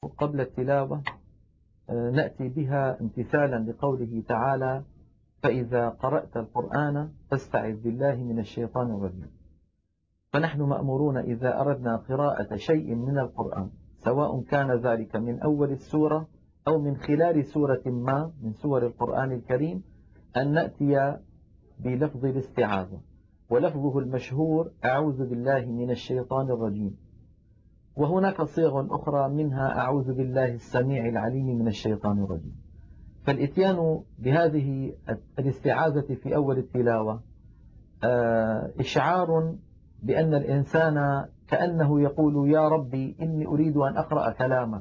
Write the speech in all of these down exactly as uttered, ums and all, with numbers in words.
قبل التلاوة نأتي بها امتثالا لقوله تعالى: فإذا قرأت القرآن فاستعذ بالله من الشيطان الرجيم. فنحن مأمورون إذا أردنا قراءة شيء من القرآن، سواء كان ذلك من أول السورة أو من خلال سورة ما من سور القرآن الكريم، أن نأتي بلفظ الاستعاذة، ولفظه المشهور: أعوذ بالله من الشيطان الرجيم. وهناك صيغ أخرى منها: أعوذ بالله السميع العليم من الشيطان الرجيم. فالإتيان بهذه الاستعاذة في أول التلاوة إشعار بأن الإنسان كأنه يقول: يا ربي إني أريد أن أقرأ كلامك،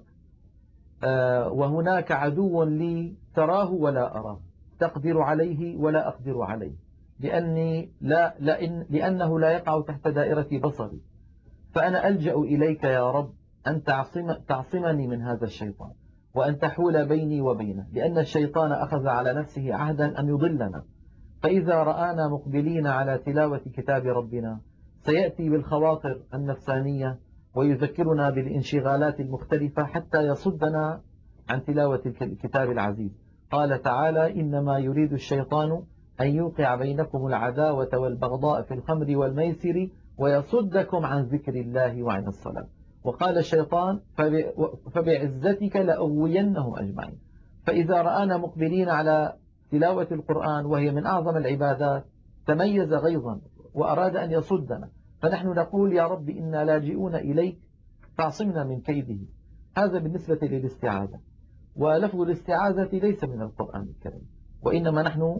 وهناك عدو لي تراه ولا أراه، تقدر عليه ولا أقدر عليه، لأني لا لأن لأنه لا يقع تحت دائرة بصري، فأنا ألجأ إليك يا رب أن تعصم تعصمني من هذا الشيطان، وأن تحول بيني وبينه، لأن الشيطان أخذ على نفسه عهدا أن يضلنا. فإذا رآنا مقبلين على تلاوة كتاب ربنا سيأتي بالخواطر النفسانية ويذكرنا بالانشغالات المختلفة حتى يصدنا عن تلاوة الكتاب العزيز. قال تعالى: إنما يريد الشيطان أن يوقع بينكم العداوة والبغضاء في الخمر والميسر ويصدكم عن ذكر الله وعن الصلاة. وقال الشيطان: فبعزتك لأغوينهم أجمعين. فإذا رآنا مقبلين على تلاوة القرآن وهي من أعظم العبادات تميز غيظا وأراد أن يصدنا، فنحن نقول: يا رب إنا لاجئون إليك فاعصمنا من كيده. هذا بالنسبة للاستعاذة. ولفظ الاستعاذة ليس من القرآن الكريم، وإنما نحن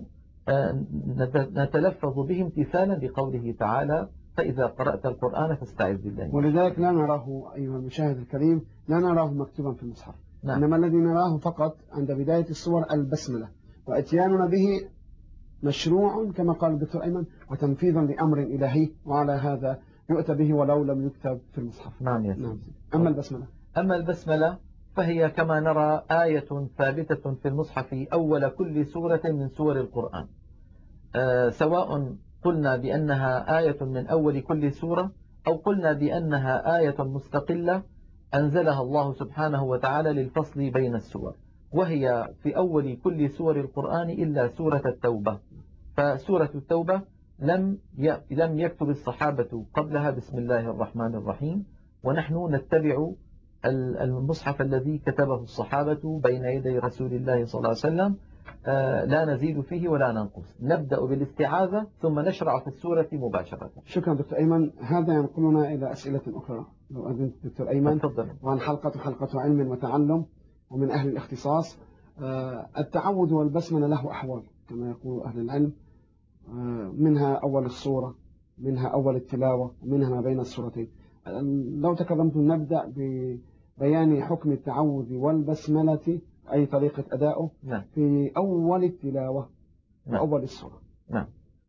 نتلفظ به امتثالا لقوله تعالى: فإذا قرأت القرآن فاستعذ بالله. ولذلك لا نراه أيها المشاهد الكريم، لا نراه مكتوبا في المصحف. نعم. إنما الذي نراه فقط عند بداية السور البسملة، وإتياننا به مشروع كما قال الدكتور أيمن، وتنفيذا لأمر إلهي، وعلى هذا يؤتى به ولو لم يكتب في المصحف. نعم يا نعم. أما البسملة أما البسملة فهي كما نرى آية ثابتة في المصحف أول كل سورة من سور القرآن، أه سواء قلنا بأنها آية من أول كل سورة أو قلنا بأنها آية مستقلة أنزلها الله سبحانه وتعالى للفصل بين السور، وهي في أول كل سور القرآن إلا سورة التوبة. فسورة التوبة لم لم يكتب الصحابة قبلها بسم الله الرحمن الرحيم، ونحن نتبع المصحف الذي كتبه الصحابة بين يدي رسول الله صلى الله عليه وسلم، لا نزيد فيه ولا ننقص. نبدأ بالاستعاذة ثم نشرع في السورة مباشرة. شكرا دكتور أيمن. هذا ينقلنا إلى أسئلة أخرى لو أذنت دكتور أيمن. تفضل. وعن حلقة حلقة علم وتعلم ومن أهل الاختصاص. التعوذ والبسملة له أحوال كما يقول أهل العلم، منها أول السورة، منها أول التلاوة، ومنها ما بين السورتين. لو تكرمتم نبدأ ببيان حكم التعوذ والبسملة، أي طريقة أدائه. نعم. في أول التلاوة. نعم. وأول السورة. نعم.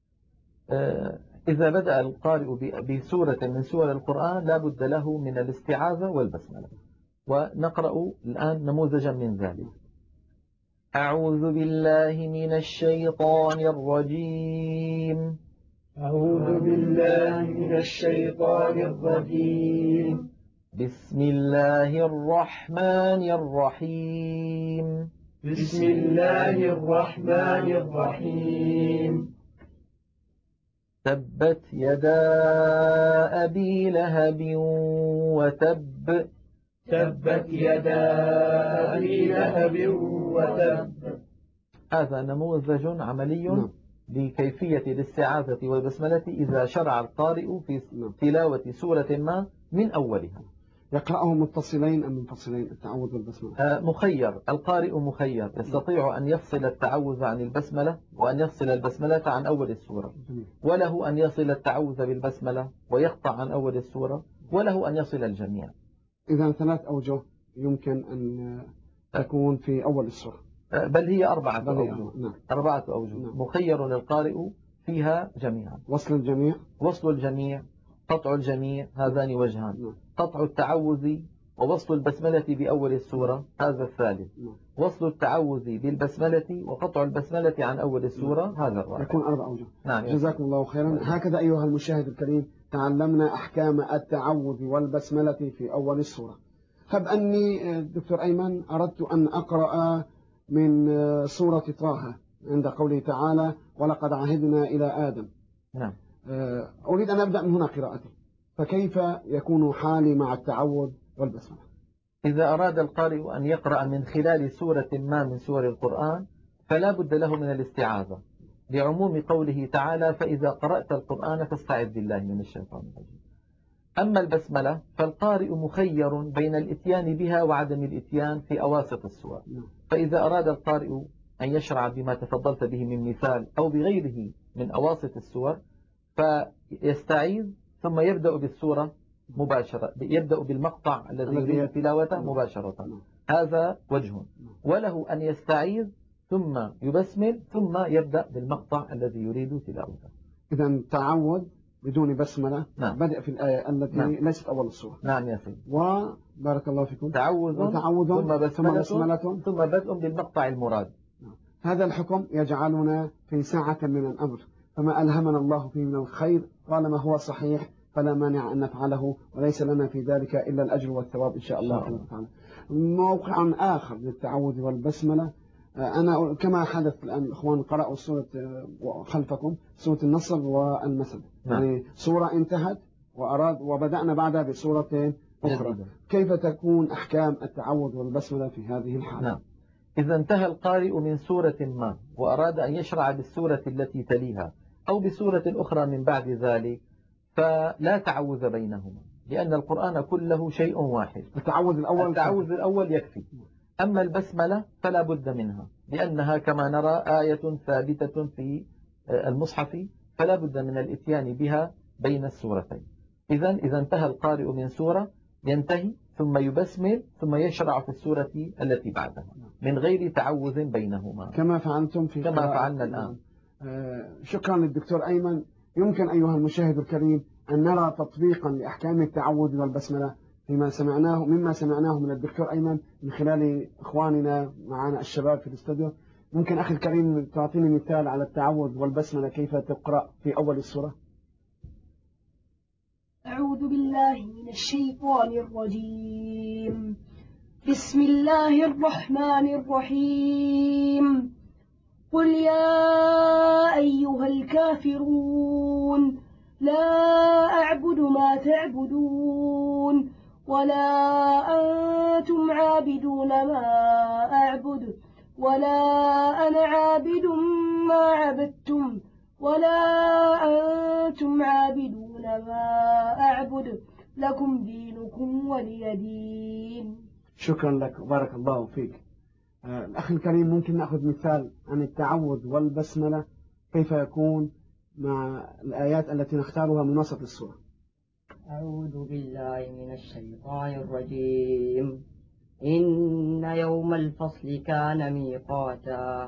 آه إذا بدأ القارئ بسورة من سور القرآن لا بد له من الاستعاذة والبسملة، ونقرأ الآن نموذجا من ذلك. أعوذ بالله من الشيطان الرجيم. أعوذ بالله من الشيطان الرجيم. بسم الله الرحمن الرحيم. بسم الله الرحمن الرحيم. تبت يدا أبي لهب وتب. تبت يدا أبي لهب وتب. هذا نموذج عملي لكيفية الاستعاذة والبسملة إذا شرع القارئ في تلاوة سورة ما من أولها. يقرأهم متصلين أم منفصلين التعوذ والبسملة؟ آه مخير. القارئ مخير، يستطيع أن يفصل التعوذ عن البسملة وأن يفصل البسملة عن أول السورة، وله أن يصل التعوذ بالبسملة ويقطع عن أول السورة، وله أن يصل الجميع. إذا ثلاث أوجه يمكن أن تكون في أول السورة، بل هي أربعة بل هي أوجه. نعم. أربعة أوجه. نعم. مخير القارئ فيها جميعا. وصل الجميع. وصل الجميع، قطع الجميع، هذان وجهان. نعم. قطع التعوذ ووصل البسملة بأول السورة، هذا الثالث. نعم. وصل التعوذ بالبسملة وقطع البسملة عن أول السورة. نعم. هذا الرابع. يكون أربع أوجه. نعم. جزاكم الله خيرا. نعم. هكذا أيها المشاهد الكريم تعلمنا أحكام التعوذ والبسملة في أول السورة. طب أني دكتور أيمن أردت أن أقرأ من سورة طه عند قوله تعالى ولقد عهدنا إلى آدم. نعم. أريد أن أبدأ من هنا قراءتي، فكيف يكون حالي مع التعوذ والبسملة؟ إذا أراد القارئ أن يقرأ من خلال سورة ما من سور القرآن فلا بد له من الاستعاذة لعموم قوله تعالى فإذا قرأت القرآن فاستعذ بالله من الشيطان الرجيم. أما البسملة فالقارئ مخير بين الإتيان بها وعدم الإتيان في أواسط السور، فإذا أراد القارئ أن يشرع بما تفضلت به من مثال أو بغيره من أواسط السور فيستعيذ ثم يبدأ بالسورة مباشرة، يبدأ بالمقطع الذي يريد تلاوته مباشرة. هذا وجه، وله أن يستعيذ ثم يبسمل ثم يبدأ بالمقطع الذي يريد تلاوته. إذا تعوذ بدون بسملة. نعم. بدأ في الآية التي نعم. ليست أول السورة. نعم يا سيدي. وبارك الله فيكم تعوذ ثم بسملة ثم, ثم بدء بالمقطع المراد. نعم. هذا الحكم يجعلنا في ساعة من الأمر، فما ألهمنا الله فيه من الخير قال ما هو صحيح فلا مانع أن نفعله، وليس لنا في ذلك إلا الأجر والثواب إن شاء الله تعالى. موقع آخر للتعوذ والبسملة، أنا كما حدث الآن الأخوان قرأوا سورة خلفكم سورة النصر والمسد. نعم. يعني سورة انتهت وأراد وبدأنا بعدها بسورة أخرى. كيف تكون أحكام التعوذ والبسملة في هذه الحالة؟ نعم. إذا انتهى القارئ من سورة ما وأراد أن يشرع بالسورة التي تليها أو بسورة أخرى من بعد ذلك فلا تعوذ بينهما، لأن القرآن كله شيء واحد. التعوذ الأول التعوذ الأول يكفي. أما البسملة فلا بد منها، لأنها كما نرى آية ثابتة في المصحف فلا بد من الإتيان بها بين السورتين. إذا إذا انتهى القارئ من سورة ينتهي ثم يبسمل ثم يشرع في السورة التي بعدها من غير تعوذ بينهما كما فعلتم في كما فعلنا الآن. آه شكرا للدكتور أيمن. يمكن أيها المشاهد الكريم أن نرى تطبيقا لأحكام التعوذ والبسملة فيما سمعناه مما سمعناه من الدكتور أيمن من خلال إخواننا معنا الشباب في الاستوديو. ممكن أخي الكريم تعطيني مثال على التعوذ والبسملة كيف تقرأ في أول السورة؟ أعوذ بالله من الشيطان الرجيم. بسم الله الرحمن الرحيم. قل يا أيها الكافرون لا أعبد ما تعبدون ولا أنتم عابدون ما أعبد ولا أنا عابد ما عبدتم ولا أنتم عابدون ما أعبد لكم دينكم ولي دين. شكرا لك وبارك الله فيك. آه الأخ الكريم ممكن نأخذ مثال عن التعوذ والبسملة كيف يكون مع الآيات التي نختارها من وسط السورة؟ أعوذ بالله من الشيطان الرجيم. إن يوم الفصل كان ميقاتا.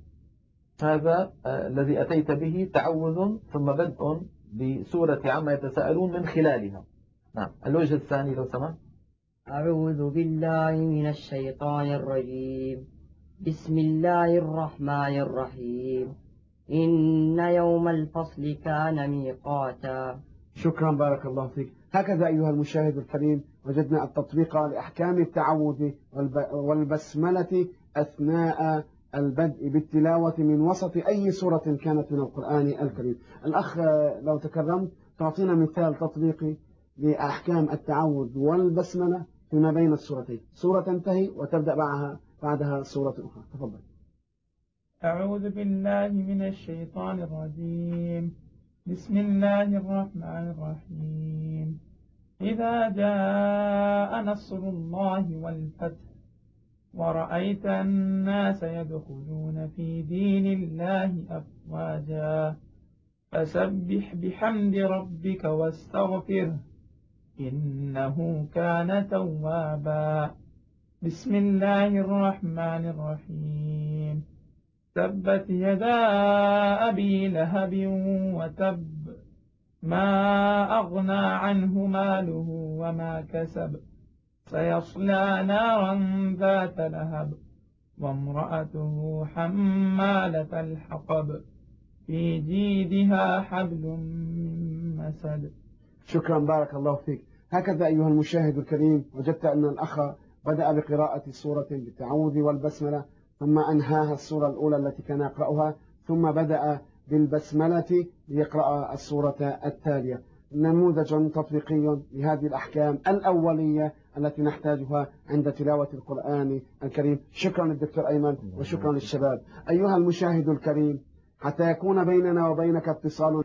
هذا آه الذي أتيت به تعوذ ثم بدء بسورة عما يتساءلون من خلالها. نعم. الوجه الثاني لو سمحت. أعوذ بالله من الشيطان الرجيم. بسم الله الرحمن الرحيم. إن يوم الفصل كان ميقاتا. شكرا بارك الله فيك. هكذا أيها المشاهد الكريم وجدنا التطبيق لأحكام التعوذ والبسملة أثناء البدء بالتلاوة من وسط أي سورة كانت من القرآن الكريم. الأخ لو تكرمت تعطينا مثال تطبيقي لأحكام التعوذ والبسملة فيما بين السورتين، سورة تنتهي وتبدأ بعدها بعدها سورة أخرى. تفضل. أعوذ بالله من الشيطان الرجيم. بسم الله الرحمن الرحيم. إذا جاء نصر الله والفتح ورأيت الناس يدخلون في دين الله أفواجا فسبح بحمد ربك واستغفره إنه كان توابا. بسم الله الرحمن الرحيم. تبت يدا أبي لهب وتب ما أغنى عنه ماله وما كسب سيصلى نارا ذات لهب وامرأته حمالة الحطب في جيدها حبل من مسد. شكرا بارك الله فيك. هكذا أيها المشاهد الكريم وجدت أن الأخ بدأ بقراءة سورة بالتعوذ والبسملة، ثم أنهاها السورة الأولى التي كان يقرأها، ثم بدأ بالبسملة ليقرأ السورة التالية. نموذج تطبيقي لهذه الأحكام الأولية التي نحتاجها عند تلاوة القرآن الكريم. شكرا للدكتور أيمن وشكرا للشباب. أيها المشاهد الكريم، حتى يكون بيننا وبينك اتصال